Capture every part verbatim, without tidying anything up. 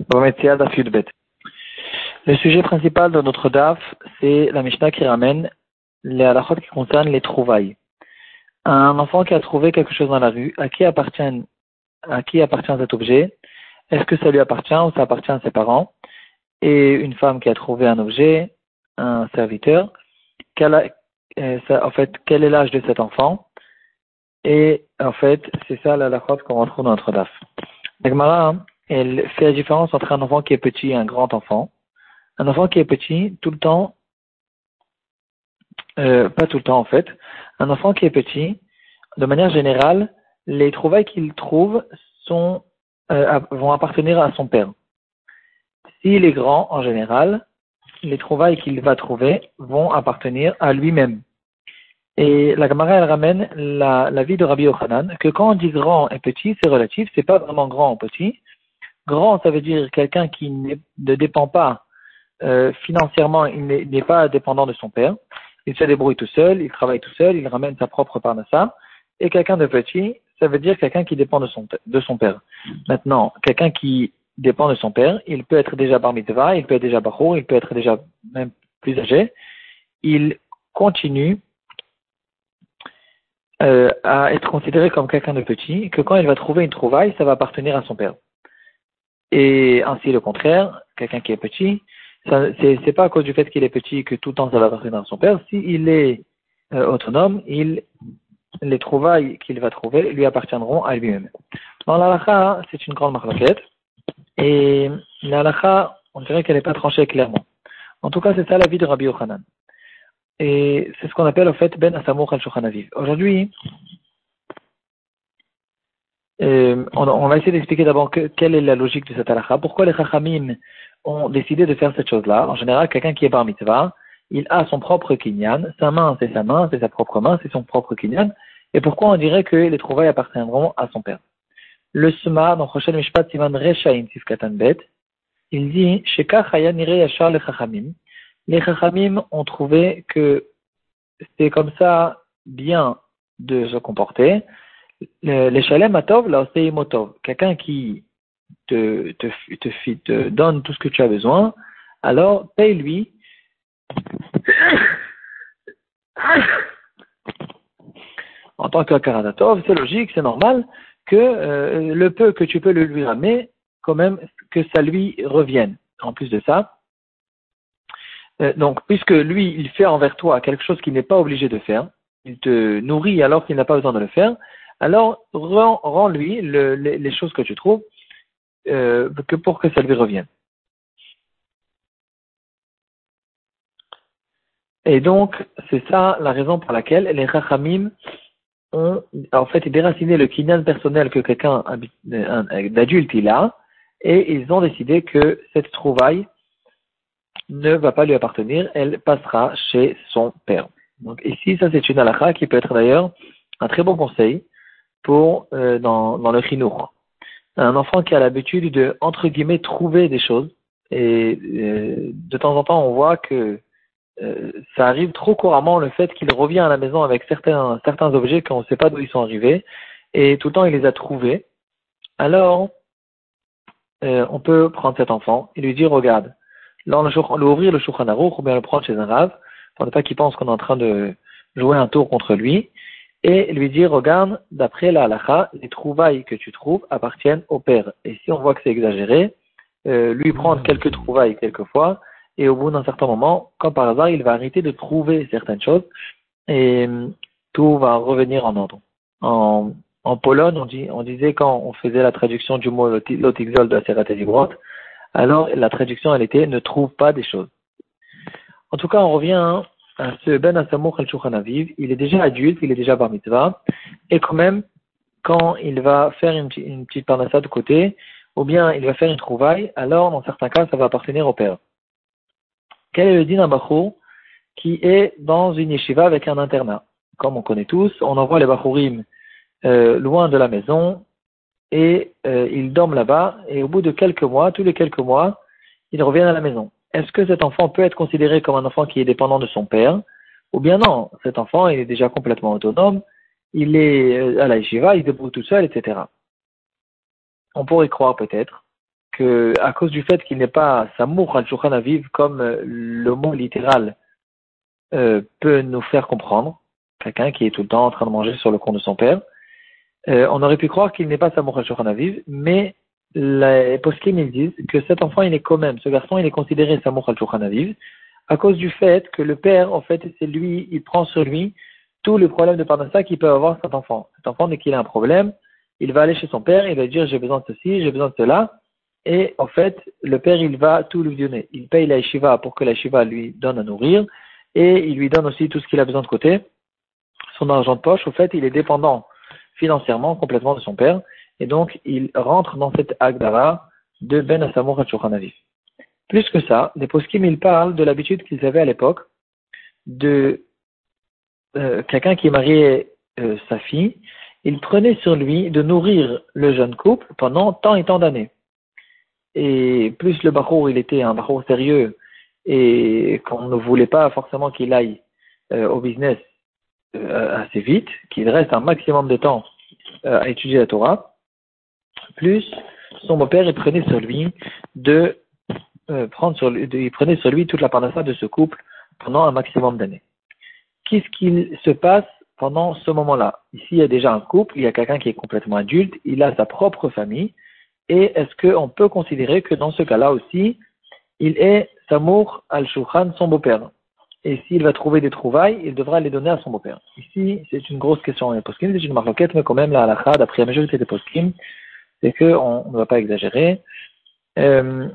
Le sujet principal de notre daf, c'est la Mishnah qui ramène les halachot qui concernent les trouvailles. Un enfant qui a trouvé quelque chose dans la rue, à qui appartient, à qui appartient cet objet? Est-ce que ça lui appartient ou ça appartient à ses parents? Et une femme qui a trouvé un objet, un serviteur, quel, a, euh, ça, en fait, quel est l'âge de cet enfant? Et en fait, c'est ça la halachot qu'on retrouve dans notre daf. La Gemara, elle fait la différence entre un enfant qui est petit et un grand enfant. Un enfant qui est petit, tout le temps, euh, pas tout le temps en fait, un enfant qui est petit, de manière générale, les trouvailles qu'il trouve sont, euh, vont appartenir à son père. S'il est grand, en général, les trouvailles qu'il va trouver vont appartenir à lui-même. Et la Gemara, elle ramène la, la vie de Rabbi Yochanan, que quand on dit grand et petit, c'est relatif, c'est pas vraiment grand ou petit. Grand, ça veut dire quelqu'un qui ne dépend pas euh, financièrement, il n'est, il n'est pas dépendant de son père. Il se débrouille tout seul, il travaille tout seul, il ramène sa propre parnassa. Et quelqu'un de petit, ça veut dire quelqu'un qui dépend de son, de son père. Maintenant, quelqu'un qui dépend de son père, il peut être déjà bar mitzvah, il peut être déjà bachour, il peut être déjà même plus âgé. Il continue Euh, à être considéré comme quelqu'un de petit, que quand il va trouver une trouvaille, ça va appartenir à son père. Et ainsi le contraire, quelqu'un qui est petit, ça, c'est, c'est pas à cause du fait qu'il est petit que tout le temps ça va appartenir à son père. S'il est euh, autonome, il, les trouvailles qu'il va trouver lui appartiendront à lui-même. Dans l'halakha, c'est une grande marloquette, et l'halakha, on dirait qu'elle n'est pas tranchée clairement. En tout cas, c'est ça la vie de Rabbi Yochanan. Et c'est ce qu'on appelle, au fait, Ben Asamour al-Shulchan Aviv. Aujourd'hui, euh, on, on va essayer d'expliquer d'abord que, quelle est la logique de cette halakha. Pourquoi les Chachamim ont décidé de faire cette chose-là? En général, quelqu'un qui est bar mitzvah, il a son propre kinyan. Sa main, c'est sa main, c'est sa propre main, c'est son propre kinyan. Et pourquoi on dirait que les trouvailles appartiendront à son père? Le Sema, dans Rochel Mishpat Siman Rechaim Sifkatan Bet, il dit, Shekach haya nirei yashar le Chachamim. Les Chachamim ont trouvé que c'est comme ça bien de se comporter. Les Shalem Atov, la Osei Motov. Quelqu'un qui te, te, te, te, te donne tout ce que tu as besoin, alors paye-lui. En tant qu'Akaratov, c'est logique, c'est normal que euh, le peu que tu peux le lui ramener, quand même, que ça lui revienne. En plus de ça, Euh, donc, puisque lui, il fait envers toi quelque chose qu'il n'est pas obligé de faire, il te nourrit alors qu'il n'a pas besoin de le faire, alors rends, rends-lui le, les, les choses que tu trouves euh, que pour que ça lui revienne. Et donc, c'est ça la raison pour laquelle les Chachamim ont en fait déraciné le kinyan personnel que quelqu'un d'adulte il a, et ils ont décidé que cette trouvaille ne va pas lui appartenir, elle passera chez son père. Donc ici, ça c'est une halakha qui peut être d'ailleurs un très bon conseil pour euh, dans, dans le chinour. Un enfant qui a l'habitude de, entre guillemets, trouver des choses, et euh, de temps en temps on voit que euh, ça arrive trop couramment le fait qu'il revient à la maison avec certains, certains objets qu'on ne sait pas d'où ils sont arrivés, et tout le temps il les a trouvés, alors euh, on peut prendre cet enfant et lui dire, regarde, là, on ouvrir le Shulchan Aruch ou bien le prendre chez un rave, pour ne pas qu'il pense qu'on est en train de jouer un tour contre lui, et lui dire, regarde, d'après la halakha, les trouvailles que tu trouves appartiennent au père. Et si on voit que c'est exagéré, euh, lui prendre quelques trouvailles quelquefois, et au bout d'un certain moment, comme par hasard, il va arrêter de trouver certaines choses, et euh, tout va revenir en ordre. En, en Pologne, on, dit, on disait quand on faisait la traduction du mot Lotixol de la Serat Edibrot, alors la traduction elle était ne trouve pas des choses. En tout cas, on revient hein, à ce Ben Asamour al-Shulchan Aviv. Il est déjà adulte, il est déjà bar mitzvah, et quand même, quand il va faire une, une petite parnassa de côté, ou bien il va faire une trouvaille, alors dans certains cas, ça va appartenir au père. Quel est le din d'un bachour qui est dans une yeshiva avec un internat? Comme on connaît tous, on envoie les bachourim euh, loin de la maison, et euh, ils dorment là-bas, et au bout de quelques mois, tous les quelques mois, ils reviennent à la maison. Est-ce que cet enfant peut être considéré comme un enfant qui est dépendant de son père? Ou bien non, cet enfant il est déjà complètement autonome, il est à la yeshiva, il se débrouille tout seul, et cetera. On pourrait croire peut-être que, à cause du fait qu'il n'est pas Samour al-Shulchan Aviv, comme euh, le mot littéral euh, peut nous faire comprendre, quelqu'un qui est tout le temps en train de manger sur le compte de son père, euh, on aurait pu croire qu'il n'est pas Samour al-Shulchan Aviv, mais les poskim ils disent que cet enfant il est quand même, ce garçon il est considéré Samour al-Shulchan Aviv, à cause du fait que le père, en fait, c'est lui, il prend sur lui tous les problèmes de parnassa qu'il peut avoir cet enfant. Cet enfant, dès qu'il a un problème, il va aller chez son père, il va dire j'ai besoin de ceci, j'ai besoin de cela, et en fait, le père, il va tout lui donner. Il paye la yeshiva pour que la yeshiva lui donne à nourrir, et il lui donne aussi tout ce qu'il a besoin de côté. Son argent de poche, au fait, il est dépendant financièrement complètement de son père, et donc il rentre dans cette agdara de Ben Asamour HaShulchan Aviv. Plus que ça, les poskim, ils parlent de l'habitude qu'ils avaient à l'époque de euh, quelqu'un qui mariait euh, sa fille, il prenait sur lui de nourrir le jeune couple pendant tant et tant d'années. Et plus le bachour, il était un bachour sérieux et qu'on ne voulait pas forcément qu'il aille euh, au business euh, assez vite, qu'il reste un maximum de temps euh, à étudier la Torah, plus son beau-père, il prenait sur lui de Euh, prendre sur lui, il prenait sur lui toute la parnassa de ce couple pendant un maximum d'années. Qu'est-ce qu'il se passe pendant ce moment-là? Ici, il y a déjà un couple, il y a quelqu'un qui est complètement adulte, il a sa propre famille, et est-ce qu'on peut considérer que dans ce cas-là aussi, il est Samour al-Shulchan, son beau-père? Et s'il va trouver des trouvailles, il devra les donner à son beau-père. Ici, c'est une grosse question. Les poskim, c'est une marloquette, mais quand même, la halakha, d'après la majorité des poskim, c'est qu'on ne va pas exagérer. Euh,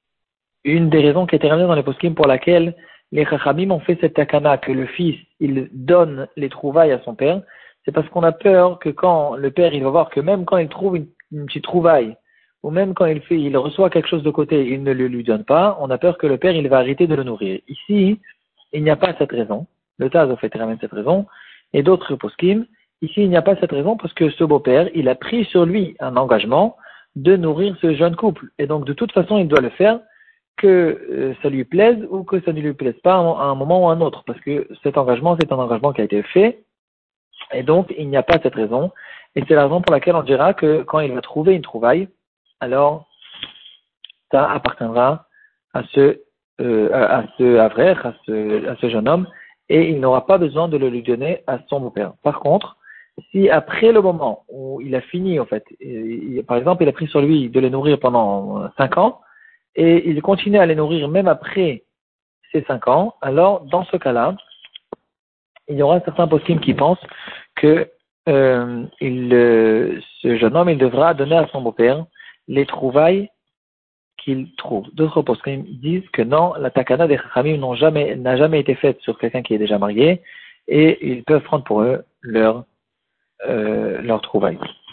Une des raisons qui était ramenée dans les poskim pour laquelle les chachamim ont fait cette takana, que le fils, il donne les trouvailles à son père, c'est parce qu'on a peur que quand le père, il va voir que même quand il trouve une, une petite trouvaille, ou même quand il fait, il reçoit quelque chose de côté, il ne le lui donne pas, on a peur que le père, il va arrêter de le nourrir. Ici, il n'y a pas cette raison. Le Taz a fait ramène cette raison, et d'autres poskim, ici, il n'y a pas cette raison parce que ce beau-père, il a pris sur lui un engagement de nourrir ce jeune couple. Et donc, de toute façon, il doit le faire, que euh, ça lui plaise ou que ça ne lui plaise pas à un moment ou à un autre, parce que cet engagement, c'est un engagement qui a été fait, et donc il n'y a pas cette raison, et c'est la raison pour laquelle on dira que quand il va trouver une trouvaille, alors ça appartiendra à ce euh, à, à ce avrer, à ce, à ce jeune homme, et il n'aura pas besoin de le lui donner à son beau-père. Par contre, si après le moment où il a fini, en fait, il, par exemple, il a pris sur lui de les nourrir pendant cinq ans, et il continue à les nourrir même après ces cinq ans, alors dans ce cas-là, il y aura certains poskim qui pensent que euh, il, euh, ce jeune homme, il devra donner à son beau-père les trouvailles qu'il trouve. D'autres poskim disent que non, la takana des chachamim n'ont jamais, n'a jamais été faite sur quelqu'un qui est déjà marié, et ils peuvent prendre pour eux leur, euh, leur trouvaille.